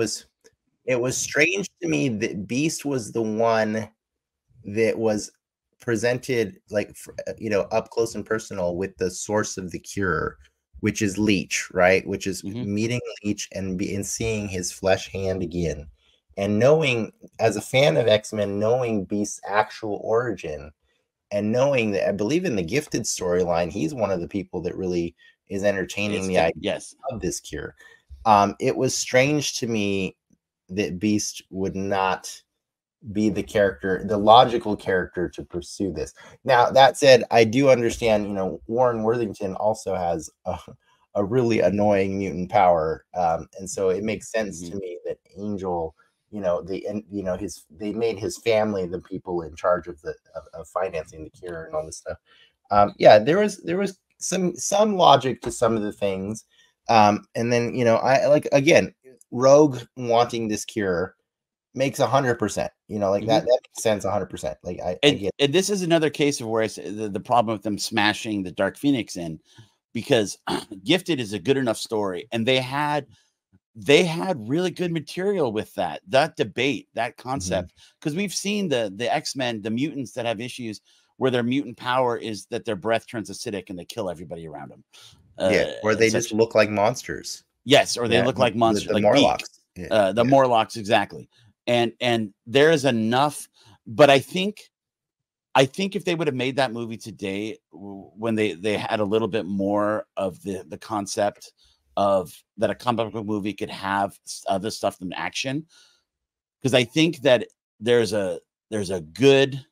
strange to me that Beast was the one that was presented like you know, up close and personal with the source of the cure, which is Leech, right? Which is Mhm. meeting Leech and seeing his flesh hand again, and knowing, as a fan of X-Men, knowing Beast's actual origin, and knowing that I believe in the Gifted storyline, he's one of the people that really is entertaining the idea Yes. of this cure. It was strange to me that Beast would not be the character, the logical character to pursue this. Now, that said, I do understand, you know, Warren Worthington also has a really annoying mutant power. And so it makes sense to me that Angel, you know, they made his family the people in charge of of financing the cure and all this stuff. Yeah, there was some logic to some of the things. And then, you know, I like, again, Rogue wanting this cure makes 100%, you know, like that makes sense 100%. Like I get. And this is another case of where I say the problem with them smashing the Dark Phoenix in, because Gifted is a good enough story, and they had really good material with that debate, that concept, because we've seen the X-Men, the mutants that have issues where their mutant power is that their breath turns acidic and they kill everybody around them. Yeah, or they just look like monsters. Yes, or they look like monsters, the like Morlocks. the Morlocks, exactly. And there is enough, but I think if they would have made that movie today, when they had a little bit more of the concept of that a comic book movie could have other stuff than action, because I think that there's a good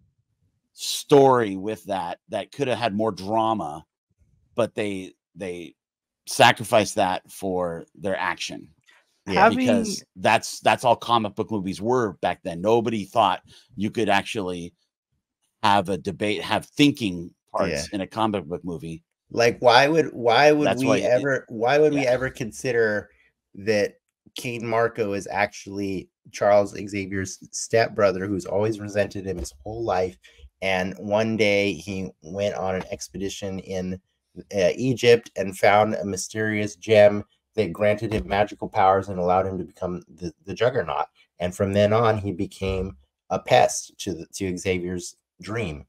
story with that could have had more drama, but they sacrificed that for their action. Yeah. Because that's all comic book movies were back then. Nobody thought you could actually have a debate, have thinking parts in a comic book movie. Like, why would we ever consider that Kane Marco is actually Charles Xavier's stepbrother, who's always resented him his whole life, and one day he went on an expedition in Egypt and found a mysterious gem that granted him magical powers and allowed him to become the Juggernaut, and from then on he became a pest to Xavier's dream.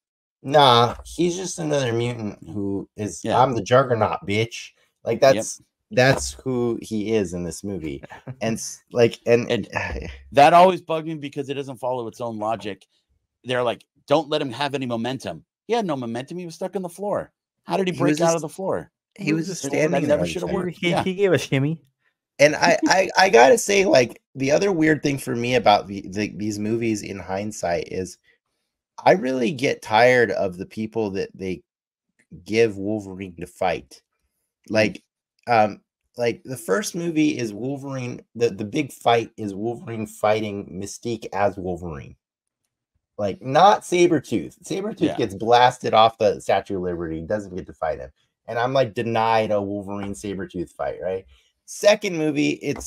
Nah, he's just another mutant who is, I'm the Juggernaut, bitch. Like that's who he is in this movie. And like, and that always bugged me because it doesn't follow its own logic. They're like, don't let him have any momentum. He had no momentum. He was stuck on the floor. How did he break out of the floor? He was just standing that there. Never should have worked. He gave a shimmy. And I gotta say, like, the other weird thing for me about these movies in hindsight is I really get tired of the people that they give Wolverine to fight. Like the first movie is Wolverine. The big fight is Wolverine fighting Mystique as Wolverine. Like, not Sabretooth. Sabretooth gets blasted off the Statue of Liberty, doesn't get to fight him. And I'm like denied a Wolverine Sabretooth fight, right? Second movie, it's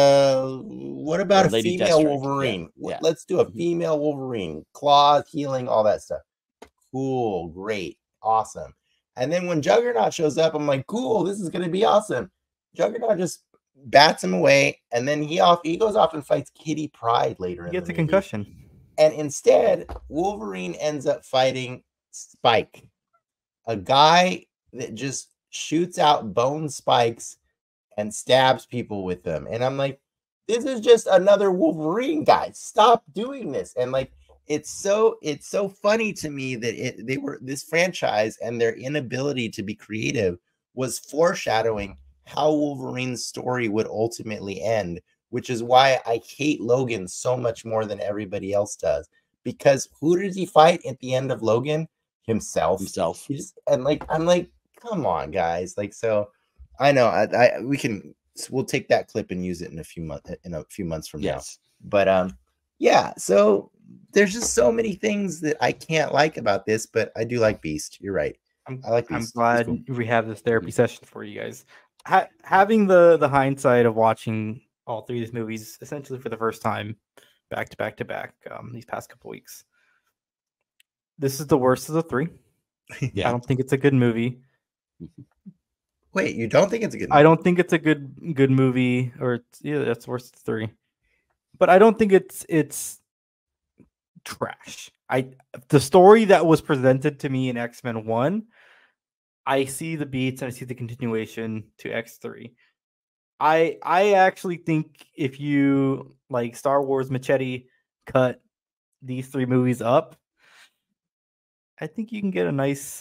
what about a female Wolverine? Yeah. Let's do a female Wolverine. Claws, healing, all that stuff. Cool, great, awesome. And then when Juggernaut shows up, I'm like, cool, this is gonna be awesome. Juggernaut just bats him away, and then he goes off and fights Kitty Pryde later. He gets a concussion. And instead, Wolverine ends up fighting Spike, a guy that just shoots out bone spikes and stabs people with them. And I'm like, this is just another Wolverine, guys. Stop doing this. And like it's so funny to me that they were this franchise and their inability to be creative was foreshadowing how Wolverine's story would ultimately end, which is why I hate Logan so much more than everybody else does. Because who does he fight at the end of Logan? Himself. And like I'm like, come on, guys. Like, so I know we'll take that clip and use it in a few months from now. But yeah, so there's just so many things that I can't like about this, but I do like Beast. You're right. I like Beast. I'm glad we have this therapy session for you guys. Having the hindsight of watching all three of these movies essentially for the first time, back to back, these past couple weeks. This is the worst of the three. Yeah. I don't think it's a good movie. Wait, you don't think it's a good movie? I don't think it's a good movie, or that's worse than three. But I don't think it's trash. The story that was presented to me in X-Men 1, I see the beats and I see the continuation to X3. I actually think if you like Star Wars Machete cut these three movies up, I think you can get a nice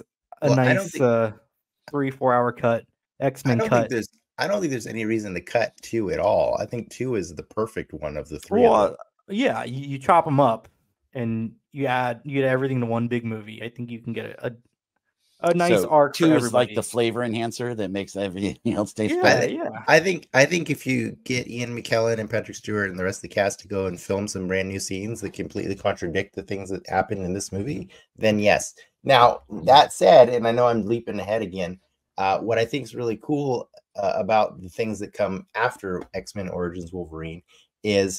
3-4 hour cut. X-Men cut. I don't think there's any reason to cut 2 at all. I think 2 is the perfect one of the three. Yeah, you chop them up and you add everything to one big movie. I think you can get a nice arc. 2 is like the flavor enhancer that makes everything else taste better. Yeah. I think if you get Ian McKellen and Patrick Stewart and the rest of the cast to go and film some brand new scenes that completely contradict the things that happened in this movie, then yes. Now that said, and I know I'm leaping ahead again, what I think is really cool about the things that come after X-Men Origins Wolverine is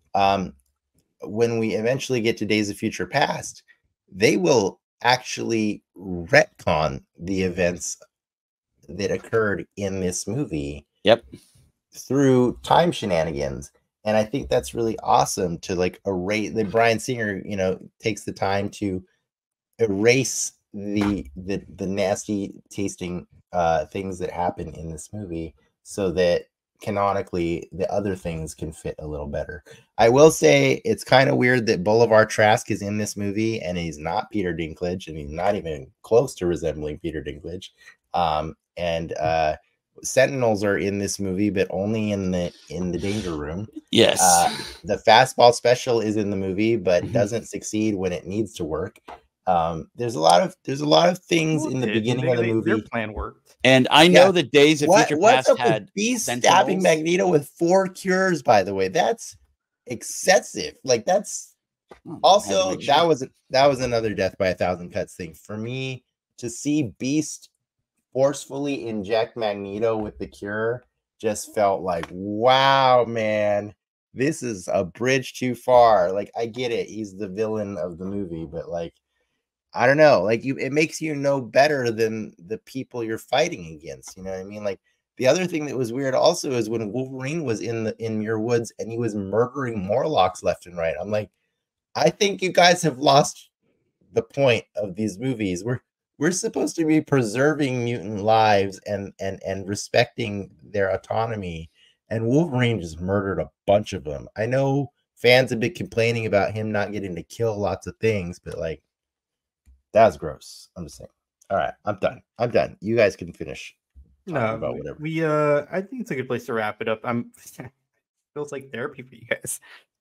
when we eventually get to Days of Future Past, they will actually retcon the events that occurred in this movie. Yep. Through time shenanigans. And I think that's really awesome to like erase the Bryan Singer, takes the time to erase the nasty tasting things that happen in this movie so that canonically the other things can fit a little better. I will say it's kind of weird that Boulevard Trask is in this movie and he's not Peter Dinklage and he's not even close to resembling Peter Dinklage. And Sentinels are in this movie, but only in the danger room. Yes. The fastball special is in the movie, but doesn't succeed when it needs to work. There's a lot of things in the beginning of the movie. Their plan worked. And I know that Days of Future Past had Beast stabbing Magneto with 4 cures, by the way. That's excessive. Like that's also that was another death by 1,000 cuts thing. For me to see Beast forcefully inject Magneto with the cure just felt like, wow, man, this is a bridge too far. Like I get it, he's the villain of the movie, but like I don't know, like it makes you know better than the people you're fighting against. You know what I mean? Like the other thing that was weird also is when Wolverine was in your woods and he was murdering Morlocks left and right. I'm like, I think you guys have lost the point of these movies. We're supposed to be preserving mutant lives and respecting their autonomy. And Wolverine just murdered a bunch of them. I know fans have been complaining about him not getting to kill lots of things, but like, that's gross. I'm just saying. All right, I'm done. You guys can finish. About whatever. I think it's a good place to wrap it up. Feels like therapy for you guys.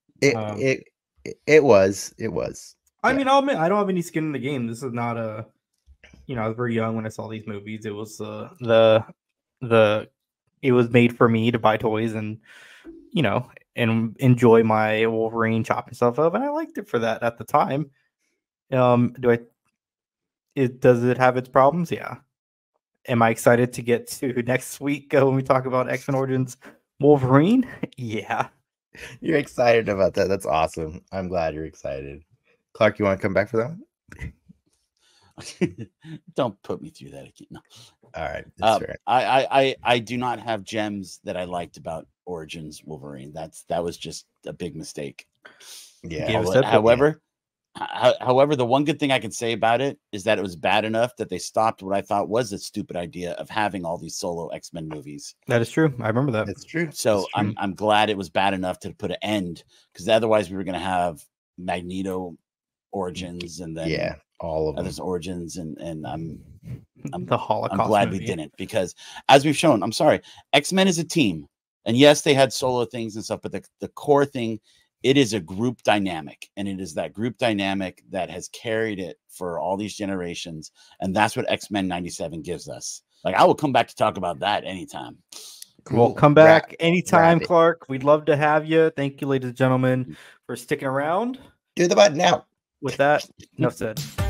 It was. I mean, I'll admit I don't have any skin in the game. This is not a. I was very young when I saw these movies. It was it was made for me to buy toys and and enjoy my Wolverine chopping stuff up, and I liked it for that at the time. Does it have its problems? Yeah. Am I excited to get to next week when we talk about X-Men Origins Wolverine? Yeah. You're excited about that. That's awesome. I'm glad you're excited. Clark, you want to come back for that one? Don't put me through that again. No. All right. That's fair. I do not have gems that I liked about Origins Wolverine. That was just a big mistake. Yeah. However, However, the one good thing I can say about it is that it was bad enough that they stopped what I thought was a stupid idea of having all these solo X-Men movies. That is true. I remember that. That's true. So That's true. I'm glad it was bad enough to put an end, because otherwise we were going to have Magneto origins and then all of others origins, and I'm the Holocaust. I'm glad we didn't, because as we've shown, I'm sorry, X-Men is a team, and yes, they had solo things and stuff, but the core thing, it is a group dynamic, and it is that group dynamic that has carried it for all these generations, and that's what X-Men 97 gives us. Like, I will come back to talk about that anytime. Cool. Well, come back anytime, Clark. We'd love to have you. Thank you, ladies and gentlemen, for sticking around. Do the button now. With that, enough said.